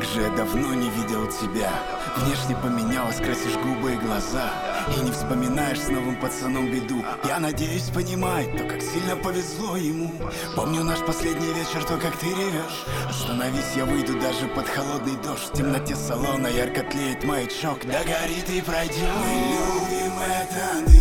Как же я давно не видел тебя. Внешне поменялась, красишь губы и глаза, и не вспоминаешь с новым пацаном беду. Я надеюсь, понимает то, как сильно повезло ему. Помню наш последний вечер, то, как ты ревешь. Остановись, я выйду даже под холодный дождь. В темноте салона ярко тлеет маячок, догорит и пройдет. Мы любим это.